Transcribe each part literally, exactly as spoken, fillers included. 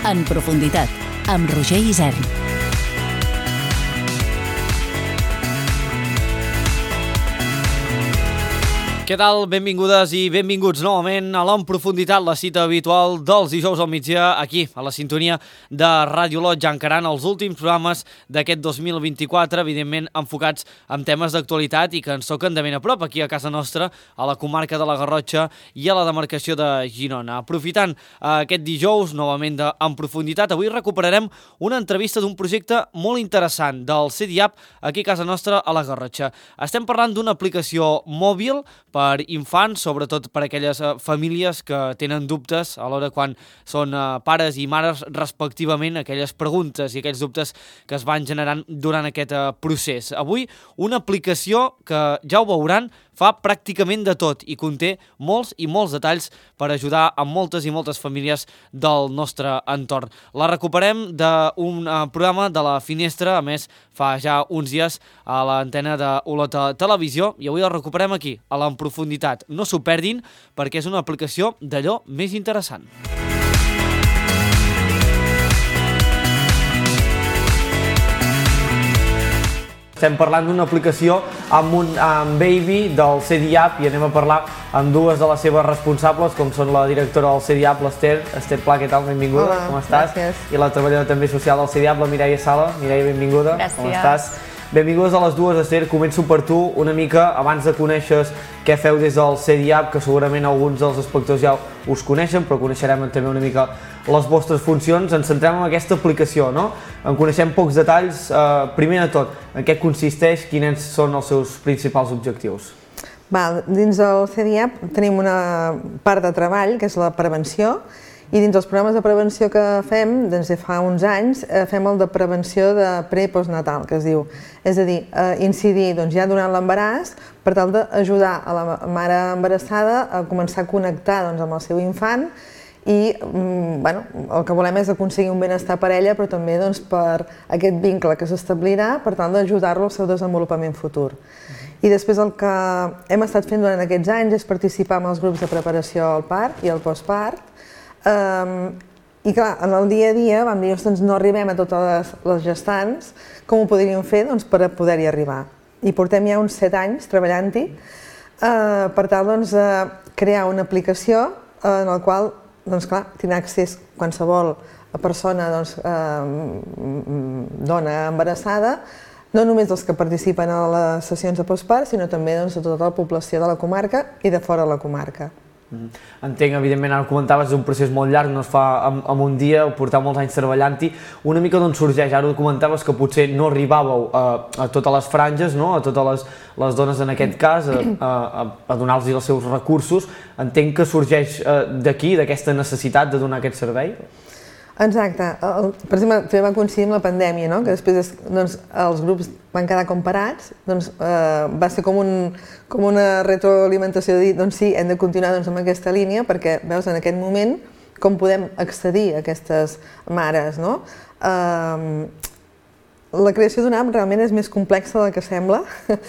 En profunditat, amb Roger Isern. Què tal? Benvingudes i benvinguts novament a l'En Profunditat, la cita habitual dels dijous al migdia, aquí, a la sintonia de Ràdio Lot, ja encarant els últims programes d'aquest dos mil vint-i-quatre, evidentment enfocats en temes d'actualitat i que ens toquen de ben a prop, aquí a casa nostra, a la comarca de la Garrotxa i a la demarcació de Girona. Aprofitant aquest dijous, novament d'En Profunditat, avui recuperarem una entrevista d'un projecte molt interessant del C D I A P aquí a casa nostra, a la Garrotxa. Estem parlant d'una aplicació mòbil per infants, sobretot per aquelles uh, famílies que tenen dubtes a l'hora quan són uh, pares i mares respectivament, aquelles preguntes i aquells dubtes que es van generant durant aquest uh, procés. Avui, una aplicació que, ja ho veuran, fa pràcticament de tot i conté molts i molts detalls per ajudar a moltes i moltes famílies del nostre entorn. La recuperem d'un uh, programa de La Finestra, a més fa ja uns dies a l'antena de Olota Televisió, i avui la recuperem aquí, a l'En Profunditat. No s'ho perdin perquè és una aplicació d'allò més interessant. Estem parlant d'una aplicació amb un amb Baby del C D I A P i anem a parlar amb dues de les seves responsables, com són la directora del C D I A P, l'Ester. Ester Pla, què tal? Benvinguda. Hola, com estàs? Gràcies. I la treballadora també social del C D I A P, la Mireia Sala. Mireia, benvinguda. Gràcies. Com estàs? Benvingudes a les dues, Ester. Començo per tu una mica, abans de conèixer què feu des del C D I A P, que segurament alguns dels espectadors ja us coneixen, però coneixerem també una mica les vostres funcions. Ens centrem en aquesta aplicació, no? En coneixem pocs detalls. Uh, primer de tot, en què consisteix, quins són els seus principals objectius? Val, dins del C D I A P tenim una part de treball, que és la prevenció, i dins els programes de prevenció que fem, des de fa uns anys, fem el de prevenció de pre- i postnatal, que es diu. És a dir, incidir doncs, ja durant l'embaràs per tal d'ajudar a la mare embarassada a començar a connectar doncs, amb el seu infant i bueno, el que volem és aconseguir un benestar per ella, però també doncs, per aquest vincle que s'establirà per tal d'ajudar-lo al seu desenvolupament futur. I després el que hem estat fent durant aquests anys és participar en els grups de preparació al part i al postpart. Um, I clar, en el dia a dia vam dir, doncs no arribem a totes les, les gestants, com ho podríem fer doncs, per a poder-hi arribar. I portem ja uns set anys treballant-hi uh, per tal doncs, uh, crear una aplicació uh, en la qual doncs, clar, tindrà accés qualsevol persona, doncs, uh, dona embarassada, no només els que participen a les sessions de postpart, sinó també doncs, a tota la població de la comarca i de fora de la comarca. Entenc, evidentment, ara comentaves, és un procés molt llarg, no es fa en, en un dia, portar molts anys treballant-hi. Una mica d'on sorgeix? Ara comentaves que potser no arribàveu a, a totes les franges, no? A totes les, les dones en aquest cas, a, a, a donar-los els seus recursos. Entenc que sorgeix d'aquí, d'aquesta necessitat de donar aquest servei? Exacte. El, per exemple, va coincidir amb la pandèmia, no? Que després doncs, els grups van quedar com parats, doncs, eh, va ser com, un, com una retroalimentació de dir, doncs sí, hem de continuar doncs, amb aquesta línia perquè veus en aquest moment com podem accedir a aquestes mares, no? Eh, la creació d'una app realment és més complexa del que sembla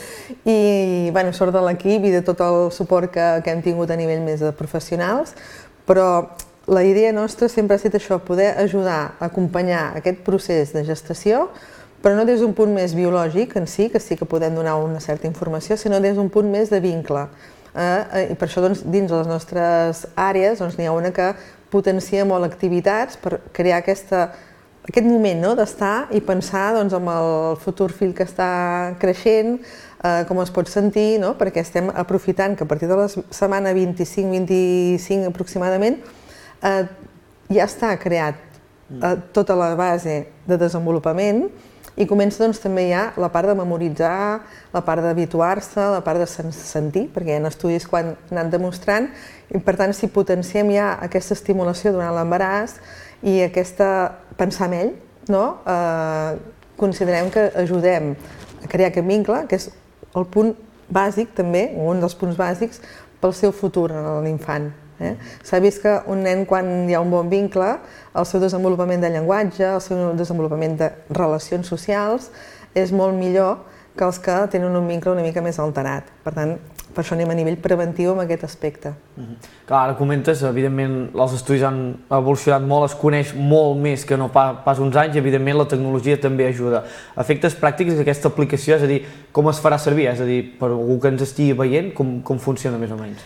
i bueno, sort de l'equip i de tot el suport que, que hem tingut a nivell més de professionals, però la idea nostra sempre ha estat això, poder ajudar a acompanyar aquest procés de gestació, però no des d'un punt més biològic en si, que sí que podem donar una certa informació, sinó des d'un punt més de vincle. Eh, I per això doncs, dins les nostres àrees doncs, n'hi ha una que potencia molt activitats per crear aquesta, aquest moment no? D'estar i pensar doncs, en el futur fill que està creixent, eh, com es pot sentir, no? Perquè estem aprofitant que a partir de la setmana vint-i-cinc vint-i-cinc aproximadament Eh, ja està creat eh, tota la base de desenvolupament i comença doncs, també ja la part de memoritzar, la part d'habituar-se, la part de sentir, perquè hi ha estudis que han anat demostrant i per tant si potenciem ja aquesta estimulació durant l'embaràs i aquesta pensar en ell, no? eh, considerem que ajudem a crear aquest vincle, que és el punt bàsic també, un dels punts bàsics pel seu futur en l'infant. Eh? S'ha vist que un nen, quan hi ha un bon vincle, el seu desenvolupament de llenguatge, el seu desenvolupament de relacions socials és molt millor que els que tenen un vincle una mica més alterat. Per tant, per això anem a nivell preventiu en aquest aspecte. Mm-hmm. Clar, ara comentes, evidentment els estudis han evolucionat molt, es coneix molt més que no pas, pas uns anys i evidentment la tecnologia també ajuda. Efectes pràctics d'aquesta aplicació, és a dir, com es farà servir? És a dir, per algú que ens estigui veient, com, com funciona més o menys?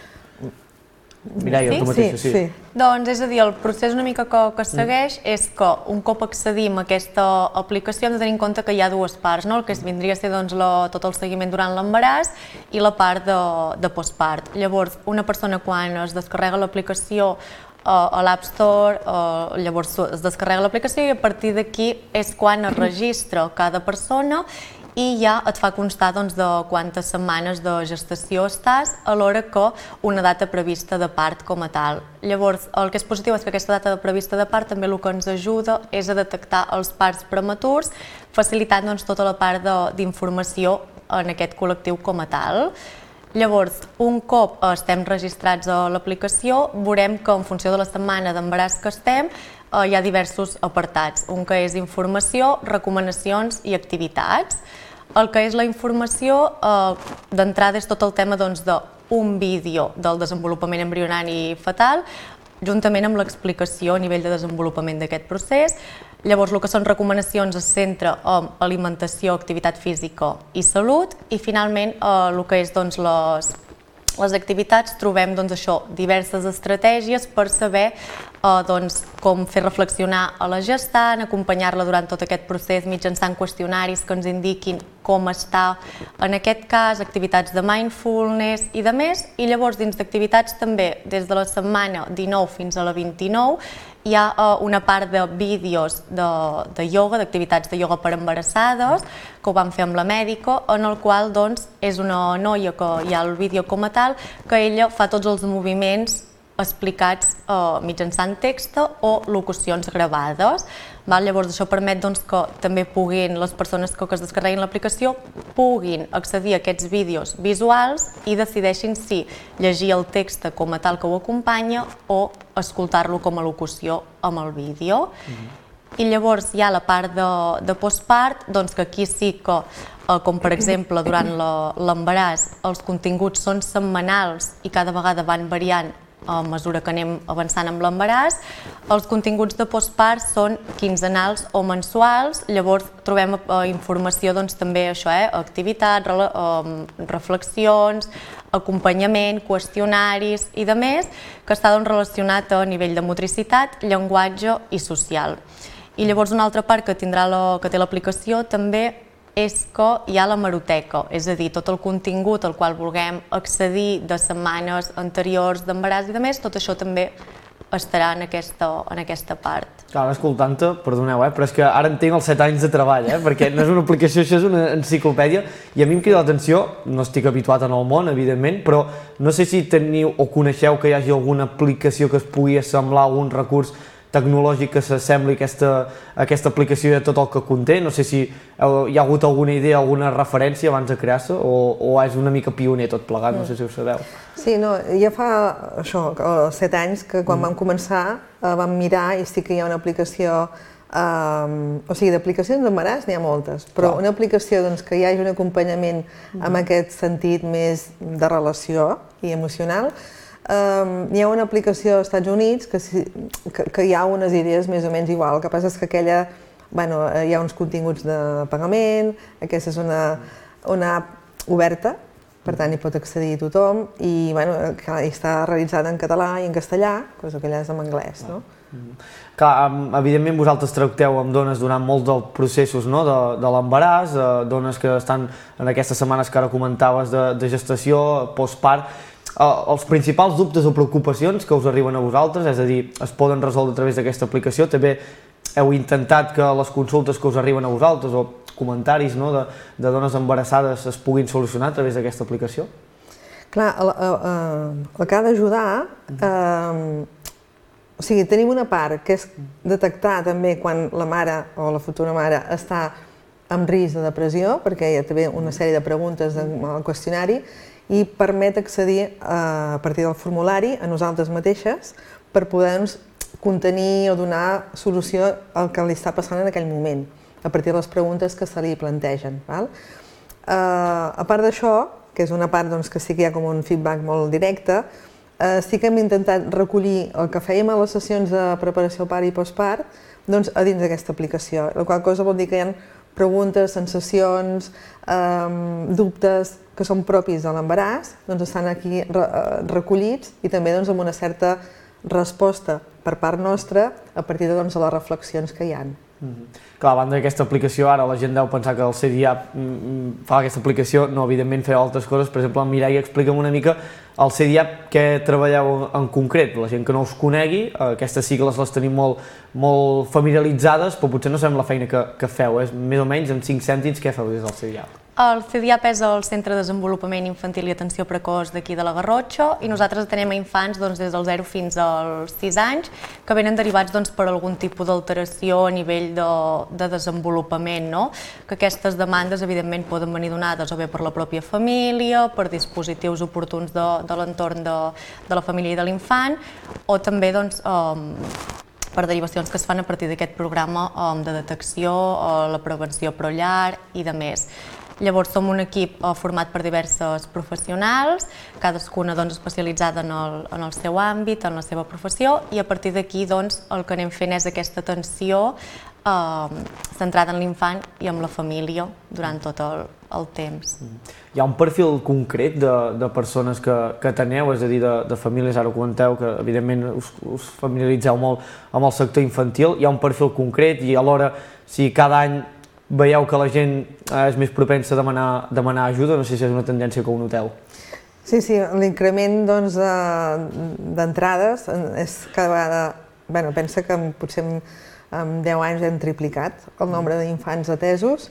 Mireia, sí? tu mateixa, sí. sí. Doncs és a dir, el procés una mica que, que segueix mm. és que un cop accedim a aquesta aplicació hem de tenir en compte que hi ha dues parts, no? El que vindria a ser doncs, la, tot el seguiment durant l'embaràs i la part de, de postpart. Llavors, una persona quan es descarrega l'aplicació uh, a l'App Store, uh, llavors es descarrega l'aplicació i a partir d'aquí és quan es registra cada persona i ja et fa constar doncs, de quantes setmanes de gestació estàs alhora que una data prevista de part com a tal. Llavors, el que és positiu és que aquesta data prevista de part també el que ens ajuda és a detectar els parts prematurs, facilitant doncs, tota la part d'informació en aquest col·lectiu com a tal. Llavors, un cop estem registrats a l'aplicació, veurem que en funció de la setmana d'embaràs que estem, hi ha diversos apartats, un que és informació, recomanacions i activitats. El que és la informació, eh, d'entrada és tot el tema doncs, d'un vídeo del desenvolupament embrionari fetal, juntament amb l'explicació a nivell de desenvolupament d'aquest procés. Llavors, el que són recomanacions es centra en alimentació, activitat física i salut, i finalment eh, el que és doncs, les les activitats trobem doncs, això, diverses estratègies per saber eh, doncs, com fer reflexionar a la gestant, acompanyar-la durant tot aquest procés mitjançant qüestionaris que ens indiquin com està en aquest cas, activitats de mindfulness i de més, i llavors dins d'activitats també des de la setmana dinou fins a la vint-i-nou hi ha uh, una part de vídeos de, de ioga, d'activitats de ioga per embarassades, que ho vam fer amb la mèdica, en el qual doncs, és una noia que hi ha el vídeo com a tal, que ella fa tots els moviments explicats uh, mitjançant text o locucions gravades. Val? Llavors això permet doncs, que també puguin, les persones que, que es descarreguin l'aplicació puguin accedir a aquests vídeos visuals i decideixin si llegir el text com a tal que ho acompanya o escoltar-lo com a locució amb el vídeo. Mm-hmm. I llavors hi ha la part de, de postpart, doncs que aquí sí que, eh, com per exemple durant l'embaràs, els continguts són setmanals i cada vegada van variant a mesura que anem avançant amb l'embaràs. Els continguts de postpart són quinzenals o mensuals, llavors trobem eh, informació doncs, també això, eh, activitats, re, eh, reflexions, acompanyament, qüestionaris i de més, que està doncs, relacionat a nivell de motricitat, llenguatge i social. I llavors una altra part que tindrà la, que té l'aplicació també és que hi ha l'hemeroteca, és a dir, tot el contingut al qual vulguem accedir de setmanes anteriors d'embaràs i de més, tot això també estarà en aquesta, en aquesta part. Clar, escoltant-te, perdoneu, eh, però és que ara entenc els set anys de treball, eh, perquè no és una aplicació, això és una enciclopèdia, i a mi em crida l'atenció, no estic habituat en el món, evidentment, però no sé si teniu o coneixeu que hi hagi alguna aplicació que es pugui assemblar a algun recurs tecnològic que s'assembli a aquesta, a aquesta aplicació i a tot el que conté. No sé si hi ha hagut alguna idea, alguna referència abans de crear-se o, o és una mica pioner tot plegat, no sé si ho sabeu. Sí, no, ja fa això, set anys que quan mm. vam començar eh, vam mirar i sí que hi ha una aplicació, eh, o sigui, d'aplicacions d'embaràs n'hi ha moltes, però Clar. una aplicació doncs, que hi hagi un acompanyament mm. amb aquest sentit més de relació i emocional. Um, hi ha una aplicació als Estats Units que, si, que, que hi ha unes idees més o menys igual, el que passa és que aquella, bueno, hi ha uns continguts de pagament, aquesta és una, una app oberta, per tant hi pot accedir tothom i bueno, està realitzada en català i en castellà, cosa que allà és en anglès, no? Clar, evidentment vosaltres tracteu amb dones durant molts dels processos no? de, de l'embaràs, eh, dones que estan en aquestes setmanes que ara comentaves de, de gestació, postpart. Uh, els principals dubtes o preocupacions que us arriben a vosaltres, és a dir, es poden resoldre a través d'aquesta aplicació. També heu intentat que les consultes que us arriben a vosaltres o comentaris no, de, de dones embarassades es puguin solucionar a través d'aquesta aplicació? Clar, el, el, el, el que ha d'ajudar, eh, o sigui, tenim una part que és detectar també quan la mare o la futura mare està en risc de depressió, perquè hi ha també una sèrie de preguntes al qüestionari, i permet accedir a partir del formulari a nosaltres mateixes per poder-nos contenir o donar solució al que li està passant en aquell moment, a partir de les preguntes que se li plantegen. Val? Uh, a part d'això, que és una part doncs, que sí que hi ha com un feedback molt directe. Eh, sí que hem intentat recollir el que fèiem a les sessions de preparació part i postpart doncs, a dins d'aquesta aplicació, la qual cosa vol dir que hi ha preguntes, sensacions, eh, dubtes que són propis de l'embaràs, doncs estan aquí re recollits i també doncs, amb una certa resposta per part nostra a partir de doncs, les reflexions que hi ha. Mm-hmm. Clar, a banda d'aquesta aplicació, ara la gent deu pensar que el C D A P fa aquesta aplicació, no, evidentment feu altres coses. Per exemple, Mireia, explica'm una mica el C D A P, què treballeu en concret? La gent que no us conegui, aquestes sigles les tenim molt, molt familiaritzades, però potser no sabem la feina que, que feu, és més o menys en cinc cèntims què feu des del C D A P? El C D A P és el Centre de Desenvolupament Infantil i Atenció Precoç d'aquí de la Garrotxa i nosaltres atenem a infants doncs, des dels zero fins als sis anys que venen derivats doncs, per algun tipus d'alteració a nivell de, de desenvolupament, no? Que aquestes demandes evidentment poden venir donades o bé per la pròpia família, per dispositius oportuns de, de l'entorn de, de la família i de l'infant o també doncs, eh, per derivacions que es fan a partir d'aquest programa um, de detecció, uh, la prevenció prollar i de més. Llavors som un equip uh, format per diverses professionals, cadascuna doncs, especialitzada en el, en el seu àmbit, en la seva professió, i a partir d'aquí doncs, el que anem fent és aquesta atenció uh, centrada en l'infant i en la família durant tot el, el temps. Hi ha un perfil concret de, de persones que, que teneu, és a dir, de, de famílies, ara ho comenteu, que evidentment us, us familiaritzeu molt amb el sector infantil, hi ha un perfil concret i alhora si cada any veieu que la gent és més propensa a demanar, demanar ajuda, no sé si és una tendència que ho noteu. Sí, sí, l'increment doncs, d'entrades és cada vegada... Bé, pensa que potser en, en deu anys hem triplicat el nombre d'infants atesos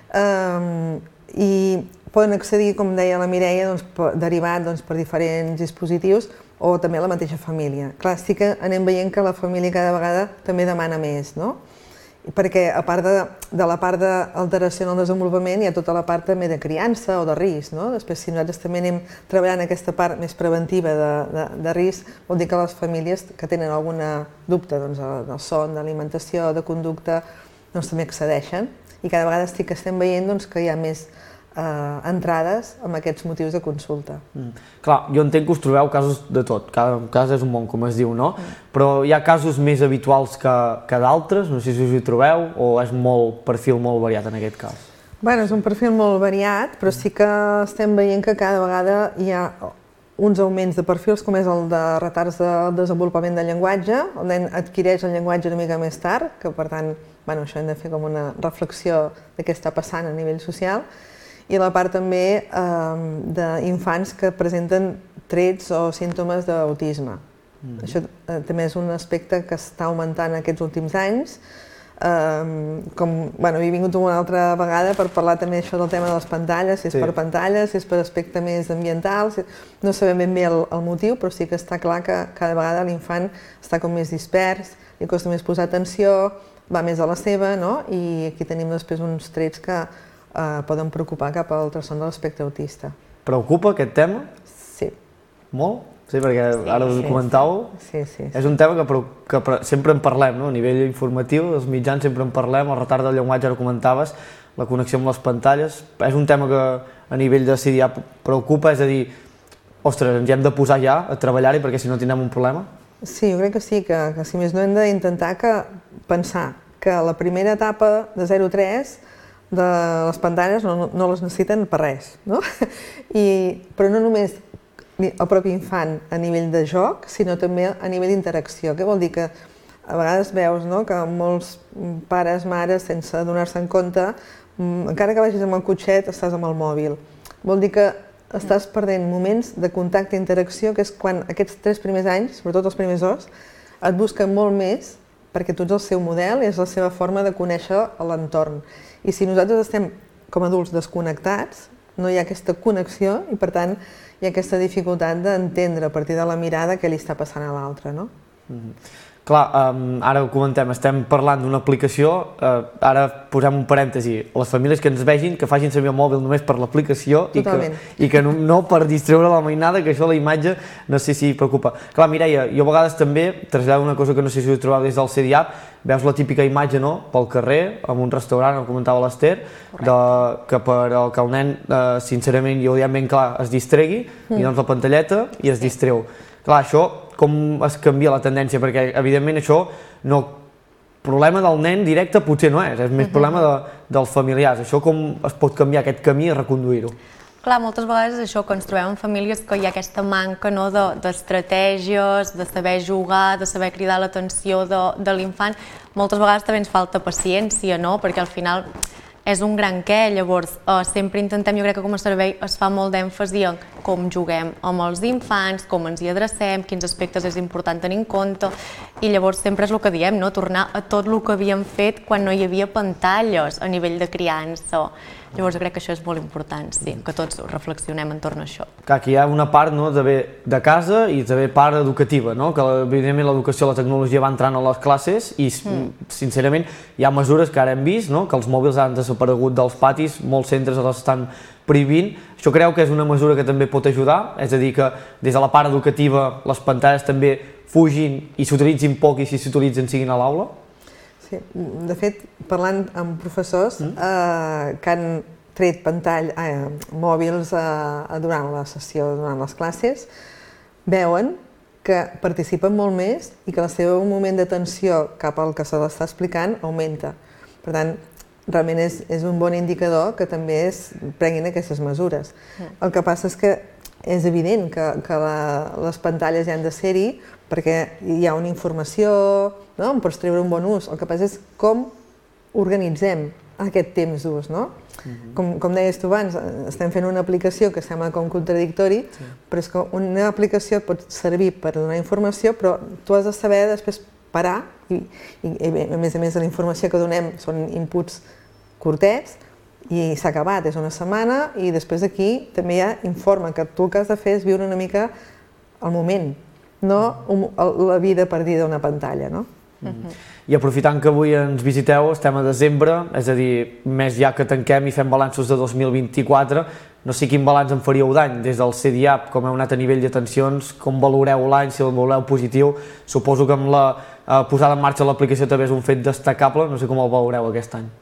um, i poden accedir, com deia la Mireia, doncs, derivat doncs, per diferents dispositius o també la mateixa família. Clar, sí que anem veient que la família cada vegada també demana més, no? Perquè a part de, de la part d'alteració en el desenvolupament hi ha tota la part també de criança o de risc, no? Després, si nosaltres també anem treballant aquesta part més preventiva de, de, de risc, vol dir que les famílies que tenen alguna dubte doncs, del son, d'alimentació, de conducta, doncs també accedeixen i cada vegada sí que estem veient doncs, que hi ha més eh, entrades amb aquests motius de consulta. Mm. Clar, jo entenc que us trobeu casos de tot, cada cas és un món, com es diu, no? Mm. Però hi ha casos més habituals que, que d'altres, no sé si us hi trobeu, o és molt perfil molt variat en aquest cas? Bueno, és un perfil molt variat, però sí que estem veient que cada vegada hi ha uns augments de perfils, com és el de retards de desenvolupament del llenguatge, el nen adquireix el llenguatge una mica més tard, que per tant, bueno, això hem de fer com una reflexió de què està passant a nivell social, i la part també eh, d'infants que presenten trets o símptomes d'autisme. Mm. Això eh, també és un aspecte que està augmentant aquests últims anys. Um, com, bueno, he vingut una altra vegada per parlar també això del tema de les pantalles, si és sí. per pantalles, si és per aspecte més ambiental, si... no sabem ben bé el, el motiu, però sí que està clar que cada vegada l'infant està com més dispers, li costa més posar atenció, va més a la seva, no? I aquí tenim després uns trets que uh, poden preocupar cap al trastorn de l'espectre autista. Preocupa aquest tema? Sí. Molt? Sí, perquè sí, ara us comentàveu, sí, sí, sí. És un tema que, que sempre en parlem, no? A nivell informatiu, els mitjans sempre en parlem, el retard del llenguatge, ara comentaves, la connexió amb les pantalles, és un tema que a nivell de C D A preocupa, és a dir, ostres, ens hem de posar ja a treballar-hi perquè si no tindrem un problema? Sí, jo crec que sí, que, que si més no hem d'intentar que pensar que la primera etapa de zero a tres de les pantalles no, no les necessiten per res, no? I, però no només el propi infant a nivell de joc, sinó també a nivell d'interacció. Què vol dir? Que a vegades veus no, que molts pares, mares, sense adonar-se en compte, encara que vagis amb el cotxet, estàs amb el mòbil. Vol dir que estàs perdent moments de contacte i interacció, que és quan aquests tres primers anys, sobretot els primers dos, et busquen molt més perquè tu ets el seu model i és la seva forma de conèixer l'entorn. I si nosaltres estem com a adults desconnectats, no hi ha aquesta connexió i, per tant, hi ha aquesta dificultat d'entendre a partir de la mirada què li està passant a l'altre, no? Mm-hmm. Clar, um, ara ho comentem, estem parlant d'una aplicació, uh, ara posem un parèntesi, les famílies que ens vegin, que facin servir el mòbil només per l'aplicació i que, i que no, no per distreure la mainada, que això la imatge no sé si preocupa. Clar, Mireia, jo a vegades també trasllado una cosa que no sé si us trobeu des del C D A P, veus la típica imatge, no?, pel carrer, en un restaurant, ho comentava l'Ester, de, que per el que el nen, eh, sincerament, jo ho diem ben clar, es distregui, mm. i doncs la pantalleta i es distreu. Clar, això com es canvia la tendència, perquè evidentment això no, problema del nen directe potser no és, és més uh-huh. problema de, dels familiars, això com es pot canviar aquest camí i reconduir-ho? Clar, moltes vegades això, que ens trobem en famílies que hi ha aquesta manca, no, de, d'estratègies, de saber jugar, de saber cridar l'atenció de, de l'infant, moltes vegades també ens falta paciència, no?, perquè al final és un gran què, llavors eh, sempre intentem, jo crec que com a servei es fa molt d'èmfasi en com juguem amb els infants, com ens hi adrecem, quins aspectes és important tenir en compte, i llavors sempre és el que diem, no?, tornar a tot el que havíem fet quan no hi havia pantalles a nivell de criança. Llavors jo crec que això és molt important, sí, que tots reflexionem entorn a això. Clar, que hi ha una part, no, de, de casa i també part educativa, no?, que evidentment l'educació, la tecnologia va entrant a les classes i mm. sincerament hi ha mesures que ara hem vist, no?, que els mòbils han desaparegut dels patis, molts centres els estan prohibint. Això creu que és una mesura que també pot ajudar, és a dir, que des de la part educativa les pantalles també fugin i s'utilitzin poc i si s'utilitzen siguin a l'aula? Sí, de fet, parlant amb professors mm. eh, que han tret pantall, eh, mòbils eh, durant la sessió, durant les classes, veuen que participen molt més i que el seu moment d'atenció cap al que se l'està explicant augmenta. Per tant, realment és, és un bon indicador que també es prenguin aquestes mesures. Mm. El que passa és que és evident que, que la, les pantalles han de ser-hi perquè hi ha una informació, no?, en pots treure un bon ús. El que passa és com organitzem aquest temps d'ús, no? Mm-hmm. Com, com deies tu abans, estem fent una aplicació que sembla com contradictori, sí. però és que una aplicació pot servir per donar informació, però tu has de saber després parar i, i, i a més a més la informació que donem són inputs curtets i s'ha acabat, és una setmana i després d'aquí també hi ha informe que tu el que has de fer és viure una mica el moment, no un, la vida perdida d'una pantalla, no? Mm-hmm. I aprofitant que avui ens visiteu, estem a desembre, és a dir, més ja que tanquem i fem balanços de dos mil vint-i-quatre, no sé quin balanç en faríeu d'any, des del C D A P, com heu anat a nivell d'atencions, com valoreu l'any, si el valoreu positiu, suposo que amb la eh, posada en marxa de l'aplicació també és un fet destacable, no sé com el valoreu aquest any.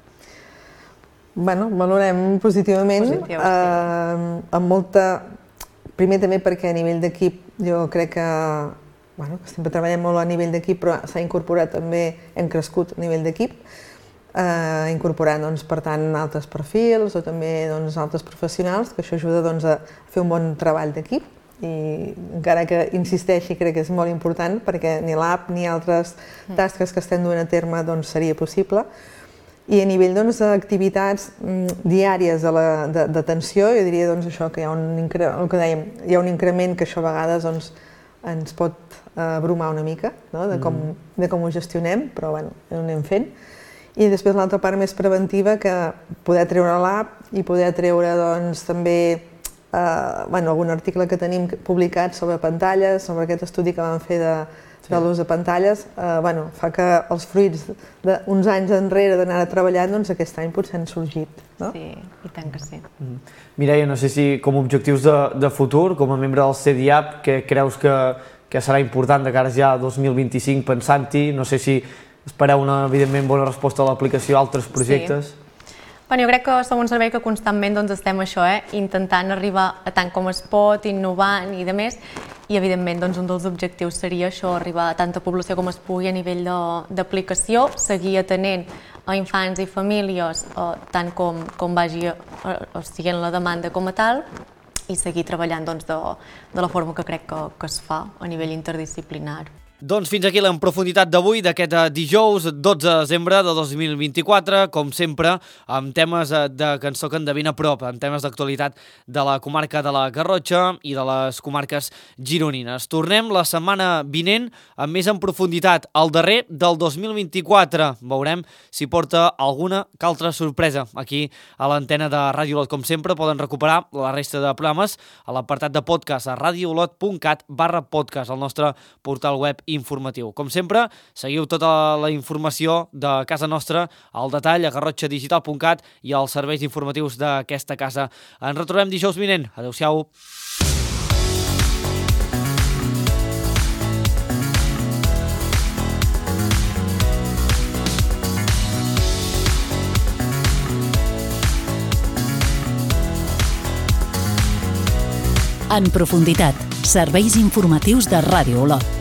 Bueno, valorem positivament, Positiu, sí. eh, amb molta... Primer també perquè a nivell d'equip jo crec que, bueno, que sempre treballem molt a nivell d'equip, però s'ha incorporat també, hem crescut a nivell d'equip, eh, incorporant, doncs, per tant, altres perfils o també, doncs, altres professionals, que això ajuda, doncs, a fer un bon treball d'equip. I encara que insisteixi, crec que és molt important perquè ni l'app ni altres tasques que estem duent a terme doncs, seria possible. I a nivell doncs, d'activitats mm, diàries d'atenció, jo diria doncs, això, que hi ha, un incre... el que dèiem, hi ha un increment que això a vegades doncs, ens pot eh, brumar una mica, no? de, com, de com ho gestionem, però bueno, ho anem fent. I després l'altra part més preventiva, que poder treure l'app i poder treure doncs, també eh, bueno, algun article que tenim publicat sobre pantalles, sobre aquest estudi que vam fer de de l'ús de pantalles, eh, bueno, fa que els fruits d'uns anys enrere d'anar treballant, doncs aquest any potser han sorgit, no? Sí, i tant que sí. Mm. Mireia, no sé si com a objectius de, de futur, com a membre del C D A P, què creus que, que serà important de cara ja a dos mil vint-i-cinc pensant-hi? No sé si espereu una, evidentment, bona resposta a l'aplicació, altres projectes? Sí. Bueno, jo crec que som un servei que constantment doncs, estem això, eh? intentant arribar a tant com es pot, innovant i de més, i evidentment doncs, un dels objectius seria això, arribar a tanta població com es pugui a nivell d'aplicació, seguir atenent a infants i famílies eh, tant com, com vagi eh, o sigui, en la demanda com a tal, i seguir treballant doncs, de, de la forma que crec que, que es fa a nivell interdisciplinar. Doncs fins aquí la en profunditat d'avui, d'aquest dijous dotze de desembre de dos mil vint-i-quatre, com sempre, amb temes de cançó que en de ben a prop, amb temes d'actualitat de la comarca de la Garrotxa i de les comarques gironines. Tornem la setmana vinent amb més en profunditat, el darrer del dos mil vint-i-quatre. Veurem si porta alguna que altra sorpresa aquí a l'antena de Ràdio Olot. Com sempre, poden recuperar la resta de programes a l'apartat de podcast a radiolot punt cat barra podcast, al nostre portal web i informatiu. Com sempre, seguiu tota la informació de casa nostra al detall a garrotxa digital punt cat i als serveis informatius d'aquesta casa. Ens retrobem dijous vinent. Adéu-siau. En profunditat, serveis informatius de Ràdio Olot.